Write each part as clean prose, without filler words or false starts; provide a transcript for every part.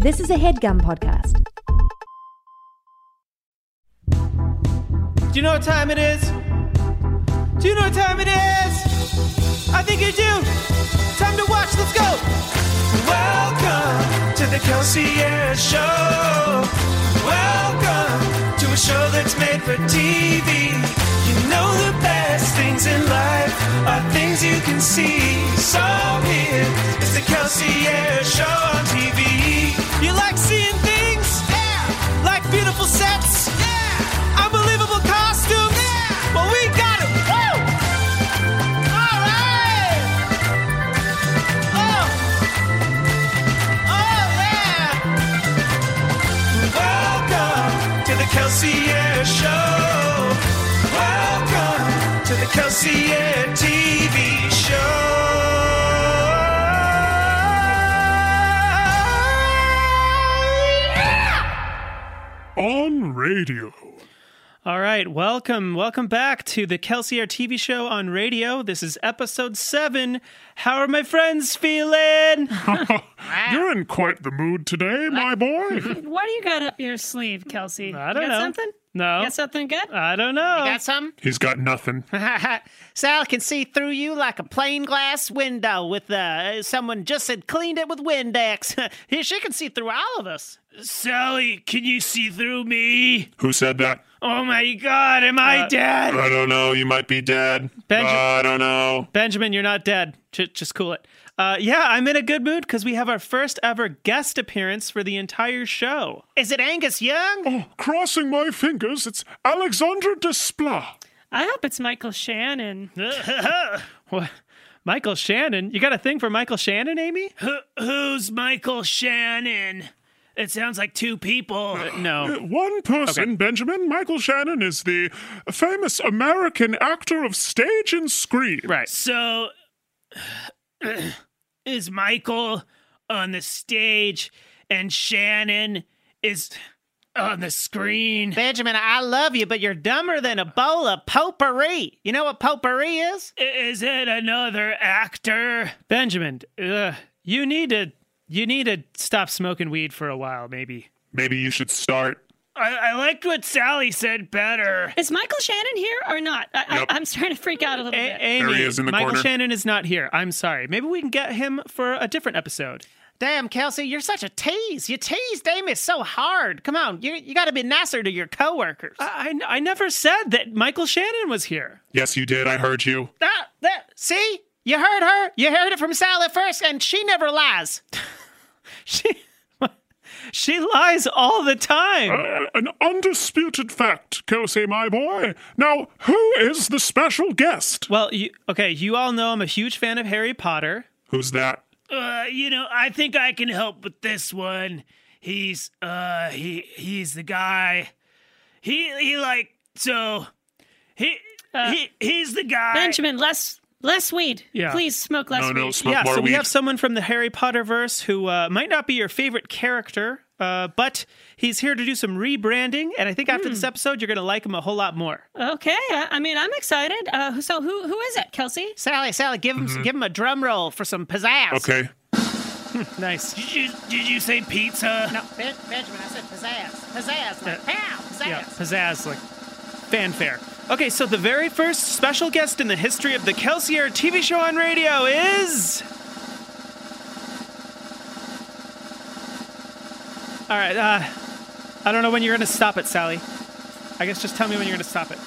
This is a HeadGum podcast. Do you know what time it is? Do you know what time it is? I think you do. Time to watch. Let's go. Welcome to the Kelsey Air Show. Welcome to a show that's made for TV. You know the best things in life are things you can see. So here is the Kelsey Air Show on TV. You like seeing things? Yeah. Like beautiful sets? Yeah. Unbelievable costumes? Yeah. Well, we got it. Woo! All right. Oh, yeah. Welcome to the Kelsey Air Show. Welcome to the Kelsey Air TV Show. On radio. All right, welcome back to the Kelsey Air TV Show on radio. This is episode 7. How are my friends feeling? You're in quite the mood today, my boy. What do you got up your sleeve, Kelsey? I don't you got know. something? No. You got something good? I don't know. You got something? He's got nothing. Sal can see through you like a plain glass window with someone just had cleaned it with Windex. She can see through all of us. Sally, can you see through me? Who said that? Oh my God, am I dead? I don't know. You might be dead. I don't know. Benjamin, you're not dead. Just cool it. Yeah, I'm in a good mood because we have our first ever guest appearance for the entire show. Is it Angus Young? Oh, crossing my fingers, it's Alexandre Desplat. I hope it's Michael Shannon. What? Michael Shannon? You got a thing for Michael Shannon, Amy? Who's Michael Shannon? It sounds like two people. No. One person, Okay. Benjamin. Michael Shannon is the famous American actor of stage and screen. Right. So, is Michael on the stage and Shannon is on the screen? Benjamin, I love you, but you're dumber than a bowl of potpourri. You know what potpourri is? Is it another actor? Benjamin, you need to stop smoking weed for a while, maybe. Maybe you should start. I liked what Sally said better. Is Michael Shannon here or not? Nope. I'm starting to freak out a little bit. Amy, There he is in the Michael corner. Shannon is not here. I'm sorry. Maybe we can get him for a different episode. Damn, Kelsey, you're such a tease. You teased Amy so hard. Come on, you got to be nicer to your coworkers. I never said that Michael Shannon was here. Yes, you did. I heard you. See? You heard her. You heard it from Sal at first, and she never lies. She lies all the time. An undisputed fact, Kelsey, my boy. Now, who is the special guest? Well, you all know I'm a huge fan of Harry Potter. Who's that? I think I can help with this one. He's the guy. He's the guy. Benjamin, less weed. Yeah. Please smoke less No, weed. smoke Yeah, more so weed. we have someone from the Harry Potter verse who might not be your favorite character, but he's here to do some rebranding, and I think after this episode, you're going to like him a whole lot more. Okay, I'm excited. So who is it, Kelsey? Sally, give him a drum roll for some pizzazz. Okay. Nice. Did you say pizza? No, Benjamin, I said pizzazz. Pizzazz, like pow, pizzazz. Yeah, pizzazz, like fanfare. Okay, so the very first special guest in the history of the Kelsey Air TV show on radio is... All right, I don't know when you're going to stop it, Sally. I guess just tell me when you're going to stop it.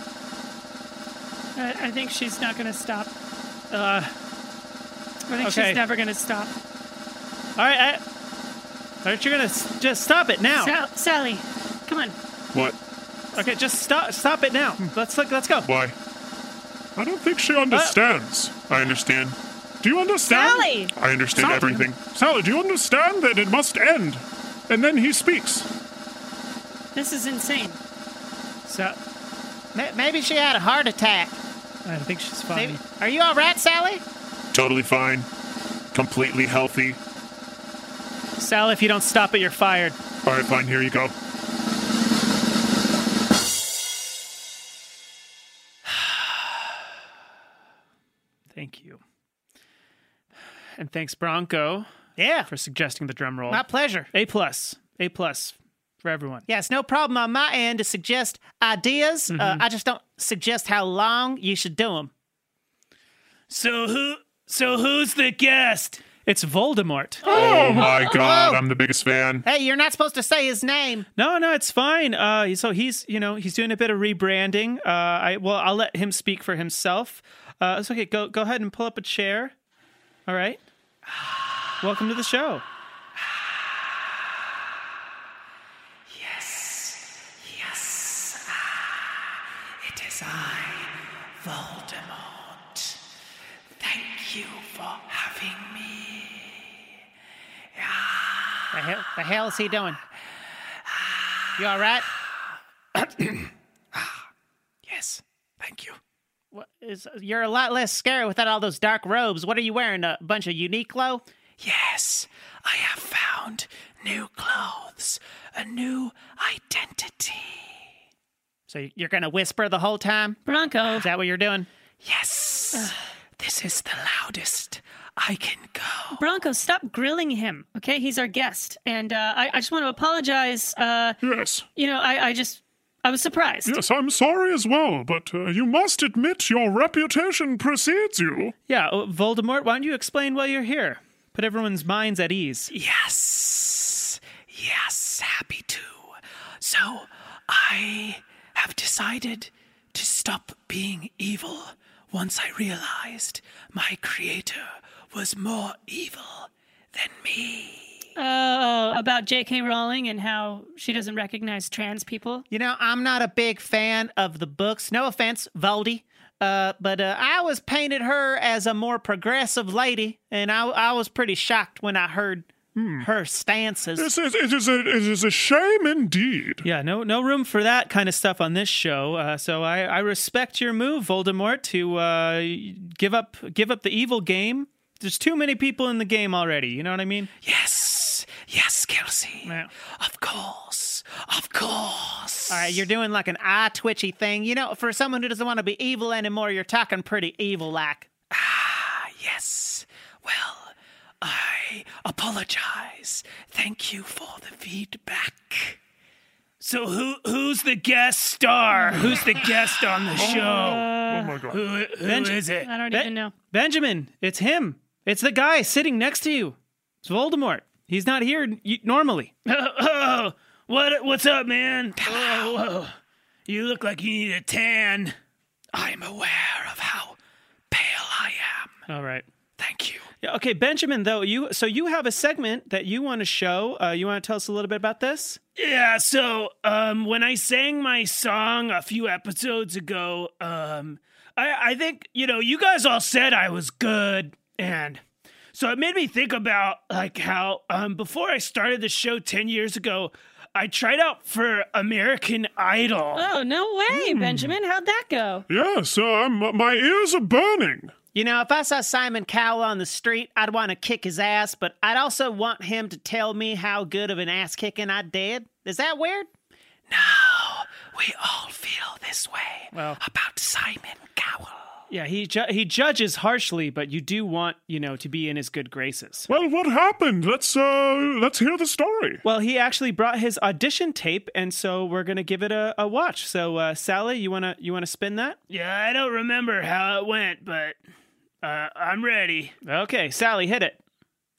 I think she's not going to stop. Uh, I think okay. she's never going to stop. All right, aren't you going to just stop it now? Sally, come on. What? Okay, just stop it now. Let's go. Why? I don't think she understands. I understand. Do you understand? Sally! I understand Sally. everything. Sally, do you understand that it must end? And then he speaks. This is insane. So, Maybe she had a heart attack. I think she's fine. Maybe. Are you all right, Sally? Totally fine. Completely healthy. Sal, if you don't stop it, you're fired. All right, fine. Here you go. Thank you. And thanks, Bronco, Yeah, for suggesting the drum roll. my pleasure. A+. A+ for everyone. Yeah, it's no problem on my end to suggest ideas. I just don't suggest how long you should do them. So who's the guest? It's Voldemort. Oh my God, I'm the biggest fan. Hey, you're not supposed to say his name. No, it's fine. So he's doing a bit of rebranding. I'll let him speak for himself. It's okay. Go ahead and pull up a chair. All right. Welcome to the show. Yes. It is I, Voldemort. Thank you for having me. The hell is he doing? You all right? Yes, thank you. You're a lot less scary without all those dark robes. What are you wearing? A bunch of Uniqlo? Yes, I have found new clothes, a new identity. So you're gonna whisper the whole time? Bronco. Is that what you're doing? Yes, this is the loudest I can go. Bronco, stop grilling him, okay? He's our guest. And I just want to apologize. Yes. I was surprised. Yes, I'm sorry as well, but you must admit your reputation precedes you. Yeah, Voldemort, why don't you explain why you're here? Put everyone's minds at ease. Yes, happy to. So, I have decided to stop being evil once I realized my creator was more evil than me. About J.K. Rowling and how she doesn't recognize trans people. You know, I'm not a big fan of the books. No offense, Voldy. But I always painted her as a more progressive lady, and I was pretty shocked when I heard her stances. It is a shame indeed. Yeah, no room for that kind of stuff on this show. So I respect your move, Voldemort, to give up the evil game. There's too many people in the game already. You know what I mean? Yes, Kelsey. Yeah. Of course. All right, you're doing like an eye twitchy thing. You know, for someone who doesn't want to be evil anymore, you're talking pretty evil-like. Yes. Well, I apologize. Thank you for the feedback. So who's the guest star? Who's the guest on the show? Oh my God. Who is it? I don't even know. Benjamin, it's him. It's the guy sitting next to you. It's Voldemort. He's not here normally. What's up, man? Whoa. You look like you need a tan. I'm aware of how pale I am. All right. Thank you. Yeah, okay, Benjamin, though, you have a segment that you want to show. You want to tell us a little bit about this? Yeah, so when I sang my song a few episodes ago, I think, you guys all said I was good, and so it made me think about like how before I started the show 10 years ago, I tried out for American Idol. Oh, no way, Benjamin. How'd that go? Yes, my ears are burning. You know, if I saw Simon Cowell on the street, I'd want to kick his ass, but I'd also want him to tell me how good of an ass kicking I did. Is that weird? No, we all feel this way about Simon Cowell. Yeah, he judges harshly, but you do want, to be in his good graces. Well, what happened? Let's hear the story. Well, he actually brought his audition tape, and so we're gonna give it a watch. So, Sally, you wanna spin that? Yeah, I don't remember how it went, but I'm ready. Okay, Sally, hit it.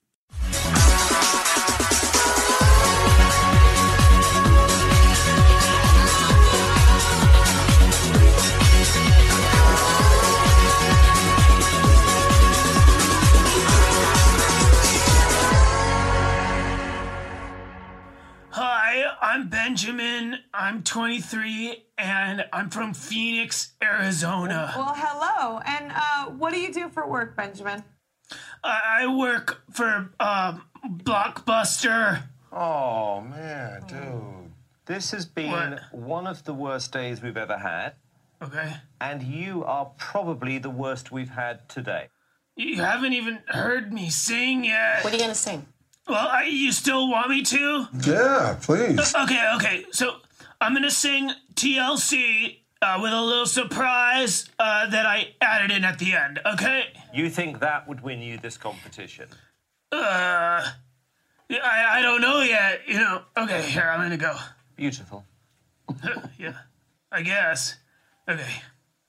Hi, I'm Benjamin. I'm 23, and I'm from Phoenix, Arizona. Well, hello. And what do you do for work, Benjamin? I work for Blockbuster. Oh, man, dude. This has been one of the worst days we've ever had. Okay. And you are probably the worst we've had today. You haven't even heard me sing yet. What are you going to sing? Well, you still want me to? Yeah, please. Okay. So I'm going to sing TLC with a little surprise that I added in at the end, okay? You think that would win you this competition? I don't know yet, you know. Okay, here, I'm gonna go. Beautiful. Yeah, I guess. Okay.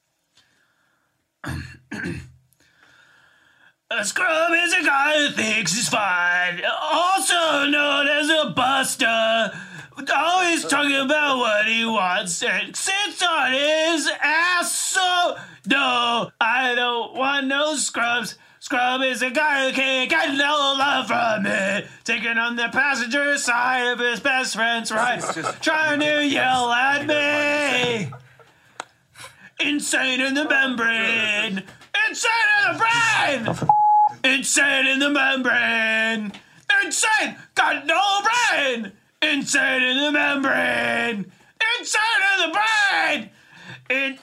A scrub is a guy who thinks he's fine, also known as a buster. Always talking about what he wants and sits on his ass. So, no, I don't want no scrubs. Scrub is a guy who can't get no love from it. Taking on the passenger side of his best friend's ride. Trying to yell at me. Insane in the membrane. Insane in the brain. Insane in the membrane. Insane. Got no brain. Insane in the membrane. Insane in the brain.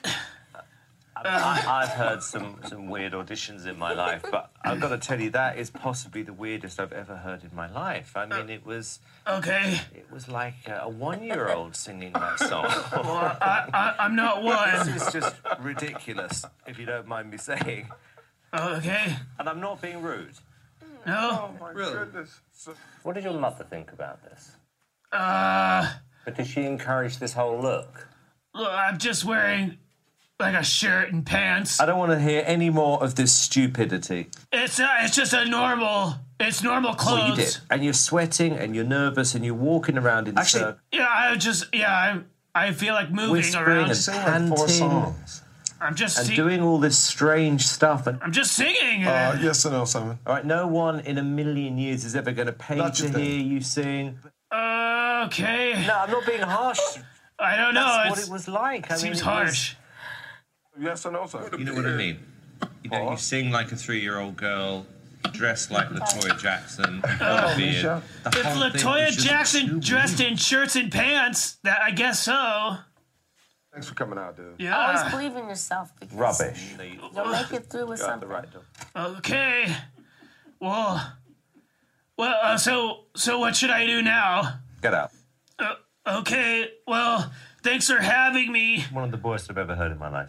I've heard some weird auditions in my life, but I've got to tell you, that is possibly the weirdest I've ever heard in my life. I mean, it was like a 1-year-old singing that song. Well, I'm not one. This is just ridiculous, if you don't mind me saying. Okay. And I'm not being rude. No. Oh, my goodness. What did your mother think about this? But did she encourage this whole look? Look, I'm just wearing like a shirt and pants. I don't want to hear any more of this stupidity. It's just normal clothes. Well, you did. And you're sweating and you're nervous and you're walking around in circles. Yeah, I feel like moving whispering around. and panting. I'm just doing all this strange stuff. And I'm just singing. Yes or no, Simon? All right, no one in a million years is ever going to pay to hear you sing. Okay. No, I'm not being harsh. I don't know. That's what it was like. It seems harsh. Yes or no, Simon? You know what I mean? You know, you sing like a 3-year-old girl, dressed like LaToya Jackson, beard. If LaToya Jackson dressed in shirts and pants, that I guess so. Thanks for coming out, dude. Yeah. Always believe in yourself. Rubbish. You'll make it through with something. Okay. Well, so what should I do now? Get out. Okay. Well, thanks for having me. One of the worst I've ever heard in my life.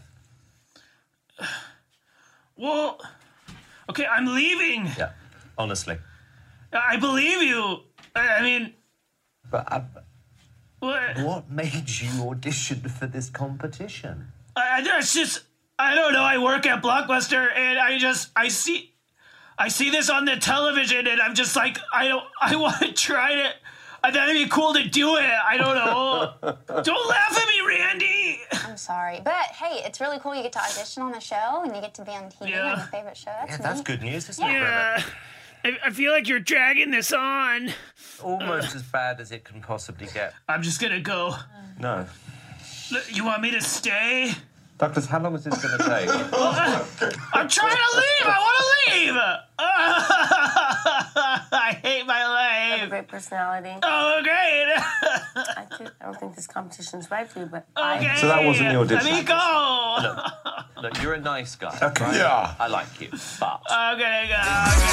Well, okay, I'm leaving. Yeah, honestly. I believe you. I mean... But what made you audition for this competition? I don't know. I work at Blockbuster, and I see this on the television, and I'm just like, I want to try it. I thought it'd be cool to do it. I don't know. Don't laugh at me, Randy. I'm sorry. But, hey, it's really cool you get to audition on the show and you get to be on TV on your favorite show. That's good news, isn't it? I feel like you're dragging this on. Almost as bad as it can possibly get. I'm just going to go. No. You want me to stay? Douglas, how long is this going to take? I'm trying to leave. I want to leave. I hate my life. You have a great personality. Oh, great. I don't think this competition's right for you, but okay. So that wasn't the audition. Let me go. Look, you're a nice guy. Okay. Right? Yeah. I like you, but... I'm gonna go.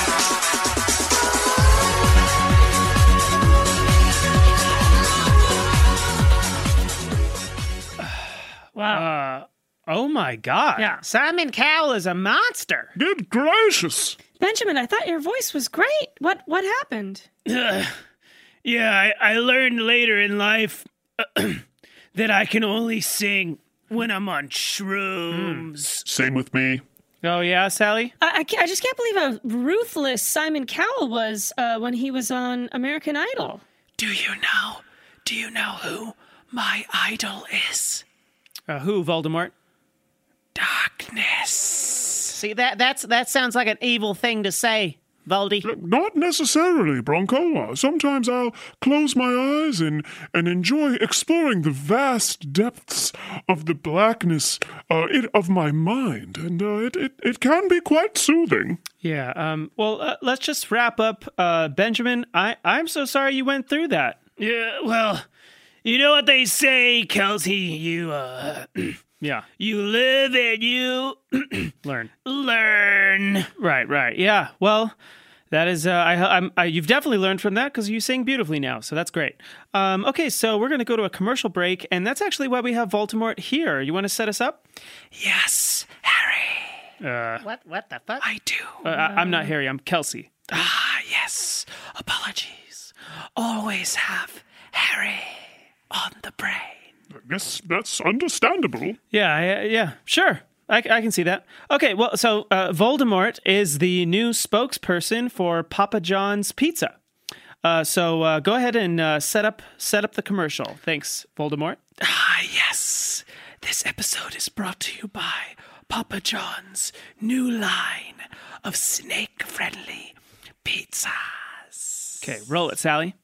Wow. Oh my God. Yeah. Simon Cowell is a monster. Good gracious. Benjamin, I thought your voice was great. What happened? Yeah, I learned later in life that I can only sing when I'm on shrooms. Same with me. Oh, yeah, Sally? I just can't believe how ruthless Simon Cowell was when he was on American Idol. Do you know who my idol is? Who, Voldemort? Darkness. See, that sounds like an evil thing to say, Voldy. Not necessarily, Bronco. Sometimes I'll close my eyes and enjoy exploring the vast depths of the blackness of my mind, and it can be quite soothing. Yeah, well, let's just wrap up. Benjamin, I'm so sorry you went through that. Yeah, well, you know what they say, Kelsey, you, yeah. You live and you learn. Right. Yeah. Well, that is you've definitely learned from that because you sing beautifully now, so that's great. Okay, so we're going to go to a commercial break, and that's actually why we have Voldemort here. You want to set us up? Yes, Harry. What the fuck? I do. I'm not Harry. I'm Kelsey. Ah, yes. Apologies. Always have Harry on the brain. I guess that's understandable. Yeah, sure. I can see that. Okay, well, so Voldemort is the new spokesperson for Papa John's Pizza. So go ahead and set up the commercial. Thanks, Voldemort. Yes. This episode is brought to you by Papa John's new line of snake-friendly pizzas. Okay, roll it, Sally.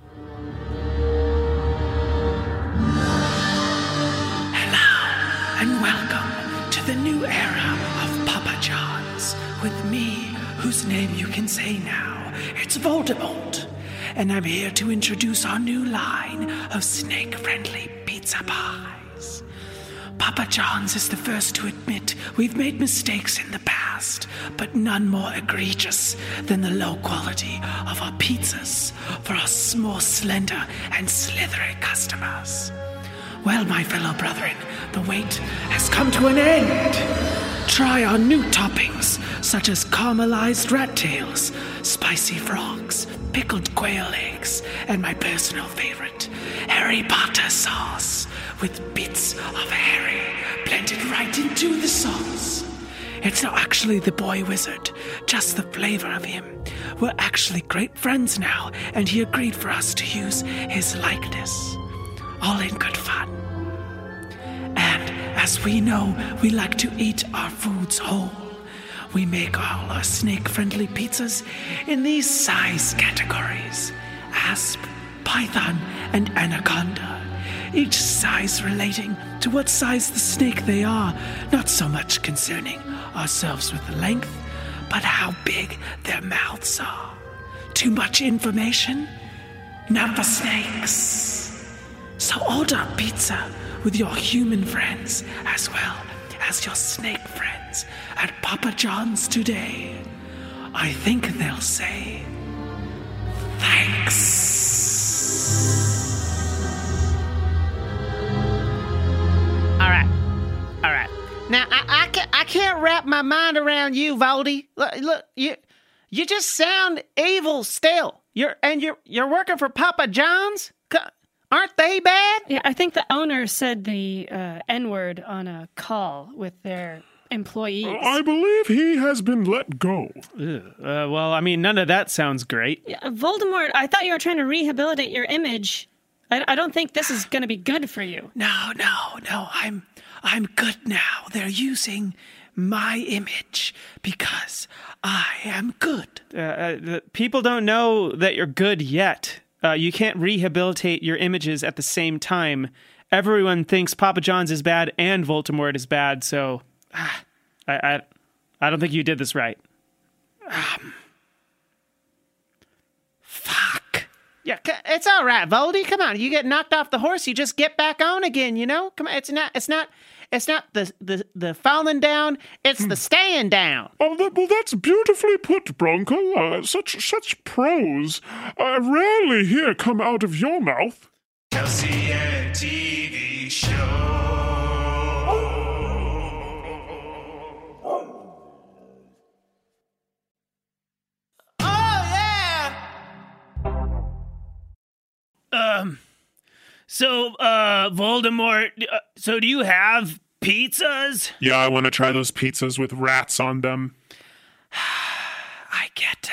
Hello, and welcome to the new era of Papa John's with me, whose name you can say now. It's Voldemort. And I'm here to introduce our new line of snake-friendly pizza pies. Papa John's is the first to admit we've made mistakes in the past, but none more egregious than the low quality of our pizzas for us more slender and slithery customers. Well, my fellow brethren, the wait has come to an end. Try our new toppings, such as caramelized rat tails, spicy frogs, pickled quail eggs, and my personal favorite, Harry Potter sauce, with bits of Harry blended right into the sauce. It's not actually the boy wizard, just the flavor of him. We're actually great friends now, and he agreed for us to use his likeness. All in good fun. And as we know, we like to eat our foods whole. We make all our snake-friendly pizzas in these size categories: asp, python, and anaconda. Each size relating to what size the snake they are, not so much concerning ourselves with the length, but how big their mouths are. Too much information? Not for snakes. So order pizza with your human friends as well as your snake friends at Papa John's today. I think they'll say thanks. All right. Now I can't wrap my mind around you, Voldy. Look, you just sound evil still. You're working for Papa John's. Aren't they bad? Yeah, I think the owner said the N-word on a call with their employees. I believe he has been let go. Well, I mean, none of that sounds great. Yeah, Voldemort, I thought you were trying to rehabilitate your image. I don't think this is going to be good for you. No. I'm good now. They're using my image because I am good. People don't know that you're good yet. You can't rehabilitate your images at the same time. Everyone thinks Papa John's is bad and Voldemort is bad, so I don't think you did this right. Fuck. Yeah, it's all right, Voldy. Come on, you get knocked off the horse, you just get back on again. You know, come on. It's not the falling down. It's the staying down. Oh, well, that's beautifully put, Bronco. Such prose I rarely hear come out of your mouth. Kelsey and TV show. So, Voldemort, so do you have pizzas? Yeah, I want to try those pizzas with rats on them. I get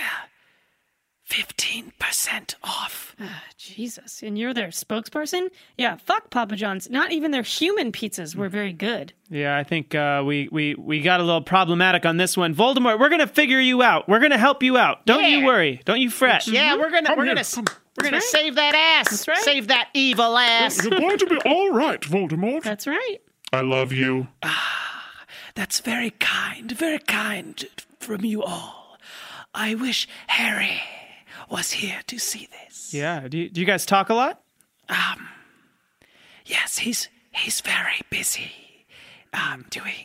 15% off. Jesus, and you're their spokesperson? Yeah, fuck Papa John's. Not even their human pizzas were very good. Yeah, I think we got a little problematic on this one. Voldemort, we're gonna figure you out. We're gonna help you out. Don't you worry. Don't you fret. Yeah, we're gonna save that ass. That's right. Save that evil ass. You're going to be all right, Voldemort. That's right. I love you. That's very kind from you all. I wish Harry was here to see this. Yeah, do you guys talk a lot? Yes, he's very busy doing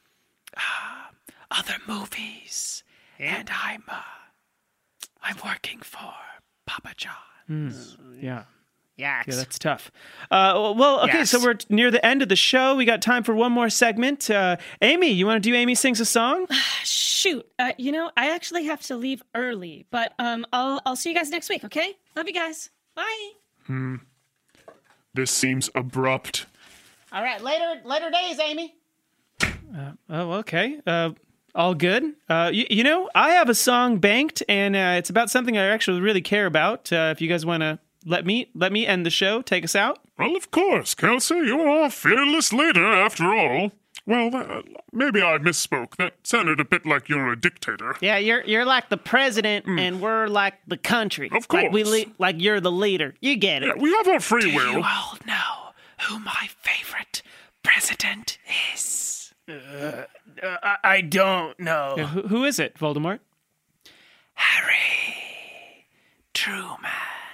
other movies, and I'm working for Papa John. Yeah. Yikes. Yeah, that's tough. Well, okay, Yes. so we're near the end of the show. We got time for one more segment. Amy, you want to do Amy Sings a Song? Shoot. I actually have to leave early, but I'll see you guys next week, okay? Love you guys. Bye. This seems abrupt. All right, later days, Amy. Oh, okay. All good. I have a song banked, and it's about something I actually really care about. If you guys want to let me end the show, take us out. Well, of course, Kelsey. You are a fearless leader, after all. Well, maybe I misspoke. That sounded a bit like you're a dictator. Yeah, you're like the president, and we're like the country. Of course. Like you're the leader. You get it. Yeah, we have our free will. You all know who my favorite president is. I don't know. Yeah, who is it, Voldemort? Harry Truman.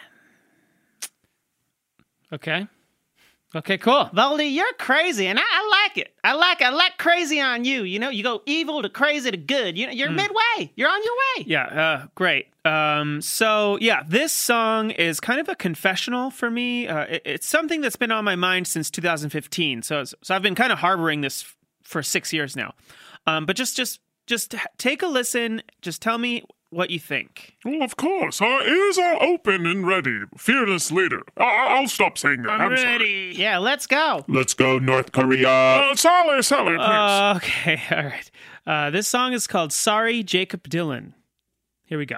Okay. Okay, cool. Voldy, you're crazy, and I like it. I like crazy on you. You know, you go evil to crazy to good. You know, you're midway. You're on your way. Yeah, great. So this song is kind of a confessional for me. It's something that's been on my mind since 2015. So I've been kind of harboring this for 6 years now. But just take a listen. Just tell me what you think. Well, of course. Our ears are open and ready. Fearless leader. I'll stop saying that. I'm ready. Yeah, let's go. Let's go, North Korea. Sally, please. Okay, all right. This song is called Sorry, Jacob Dylan. Here we go.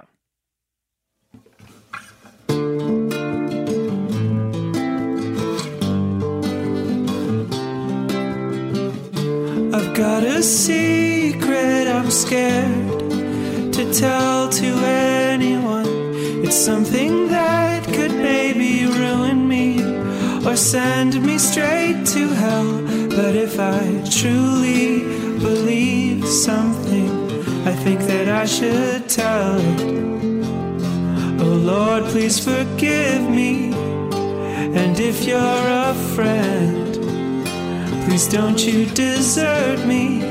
I've got a secret I'm scared to tell to anyone. It's something that could maybe ruin me or send me straight to hell. But if I truly believe something, I think that I should tell it. Oh Lord, please forgive me. And if you're a friend, please don't you desert me.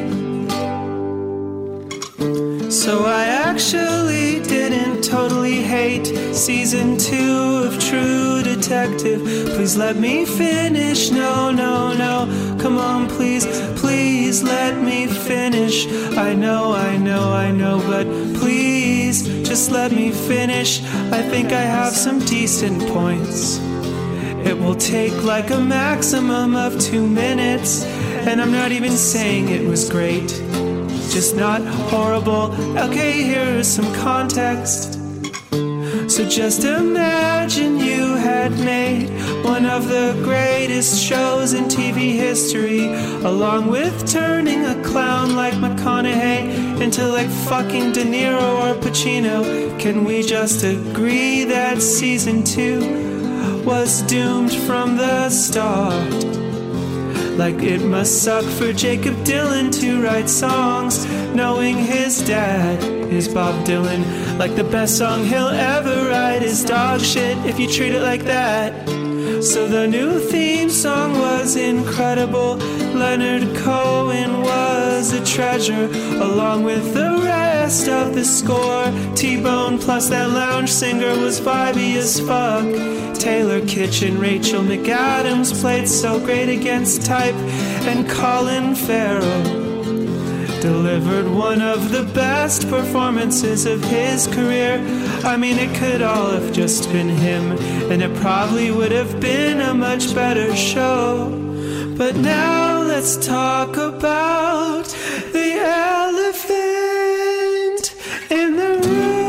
So I actually didn't totally hate season 2 of True Detective. Please let me finish. No, come on, please let me finish. I know, but please just let me finish. I think I have some decent points. It will take like a maximum of 2 minutes, and I'm not even saying it was great, just not horrible. Okay, here's some context. So just imagine you had made one of the greatest shows in TV history, along with turning a clown like McConaughey into like fucking De Niro or Pacino. Can we just agree that season 2 was doomed from the start? Like it must suck for Jacob Dylan to write songs knowing his dad is Bob Dylan. Like the best song he'll ever write is dog shit if you treat it like that. So the new theme song was incredible. Leonard Cohen was a treasure, along with the rest of the score. T-Bone plus that lounge singer was vibey as fuck. Taylor Kitchen, Rachel McAdams played so great against type, and Colin Farrell delivered one of the best performances of his career. I mean, it could all have just been him, and it probably would have been a much better show. But now let's talk about the elephant in the room.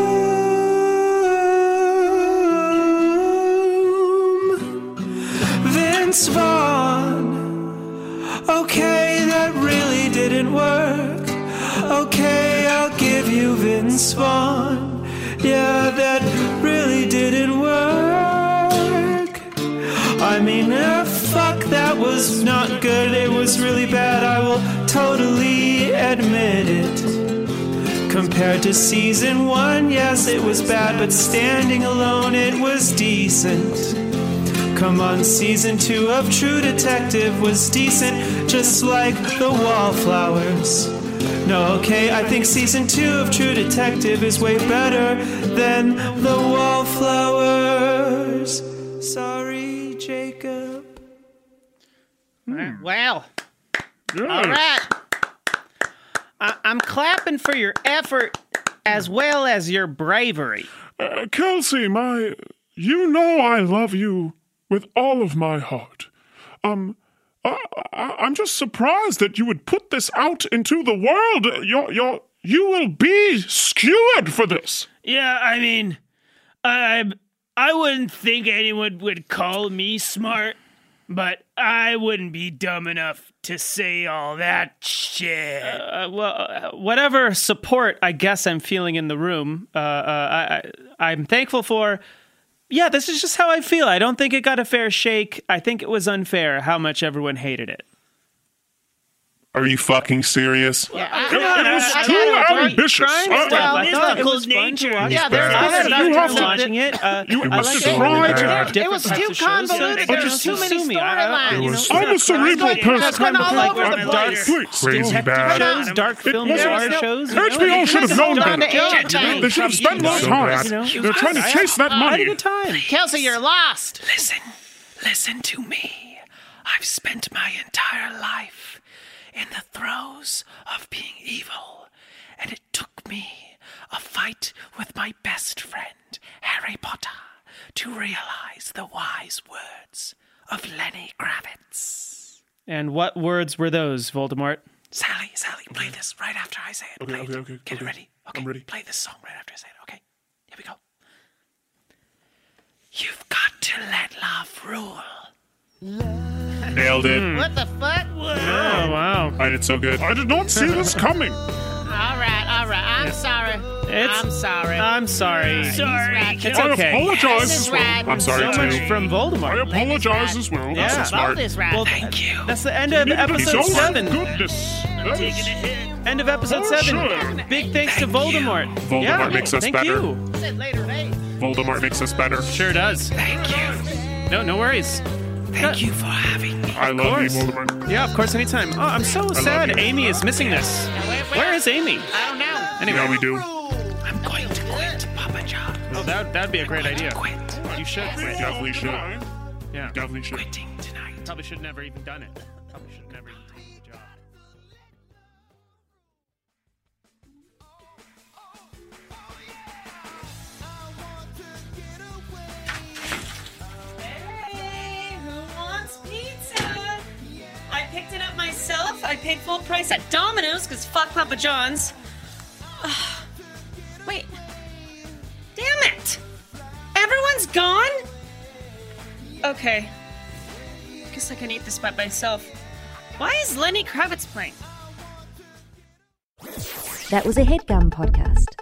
Vince Vaughn. Okay, that really didn't work. Okay, I'll give you Vince Vaughn. Yeah, that really didn't work. I mean, fuck, that was not good. It was really bad, I will totally admit it. Compared to season 1, yes, it was bad, but standing alone, it was decent. Come on, season 2 of True Detective was decent, just like the Wallflowers. No, okay, I think season 2 of True Detective is way better than the Wallflowers. Sorry. Well, Yes. all right. I'm clapping for your effort as well as your bravery. Kelsey, you know I love you with all of my heart. I'm just surprised that you would put this out into the world. You will be skewered for this. Yeah, I mean, I wouldn't think anyone would call me smart, but I wouldn't be dumb enough to say all that shit. Whatever support I guess I'm feeling in the room, I'm thankful for. Yeah, this is just how I feel. I don't think it got a fair shake. I think it was unfair how much everyone hated it. Are you fucking serious? Yeah, It was too ambitious. I thought it was fun to watch. Yeah, there's You have to- watching it. You I must like try it. to- It was too convoluted. There's too many storylines. I'm a cerebral person. That's went all over the dark, place. Crazy bad. shows, dark film noir shows. HBO should have known Down to better. everything. They should have spent more time. They're trying to chase that I had a money. good time. Kelsey, you're lost. Listen to me. I've spent my entire life in the throes of being evil, and it took me a fight with my best friend, Harry Potter, to realize the wise words of Lenny Kravitz. And what words were those, Voldemort? Sally, play this right after I say it. Okay, Play it. okay. Get it ready. Okay, I'm ready. Play this song right after I say it. Okay, here we go. You've got to let love rule. Nailed it. What the fuck? Oh, wow. I did so good. I did not see this coming. All right. I'm sorry. I'm sorry. I'm sorry. Sorry. It's I okay. apologize This as is well. right. I'm sorry So much too. from I Voldemort. apologize as well. Yeah. That's so smart. This right. Well, Thank you. that's the end of episode Oh, 7. goodness. That is- End of episode For 7. sure. Big thanks to Voldemort. Voldemort Yeah, makes us thank better. You. Sit later, hey. Voldemort makes us better. Sure does. Thank you. No worries. Thank you for having me. I love you, course. Voldemort. Yeah, of course, anytime. Oh, I'm so sad you. Amy is missing this. Where is Amy? I don't know. Anyway, Yeah, we do. I'm going to quit Papa John. oh, that'd be a great idea. Quit. You should. We definitely should. Yeah. Definitely should. Quitting tonight. Probably should have never even done it. Probably should have never even taken the job. Hey, who wants pizza? I picked it up myself. I paid full price at Domino's because fuck Papa John's. Wait. Damn it! Everyone's gone? Okay. Guess I can eat this by myself. Why is Lenny Kravitz playing? That was a HeadGum podcast.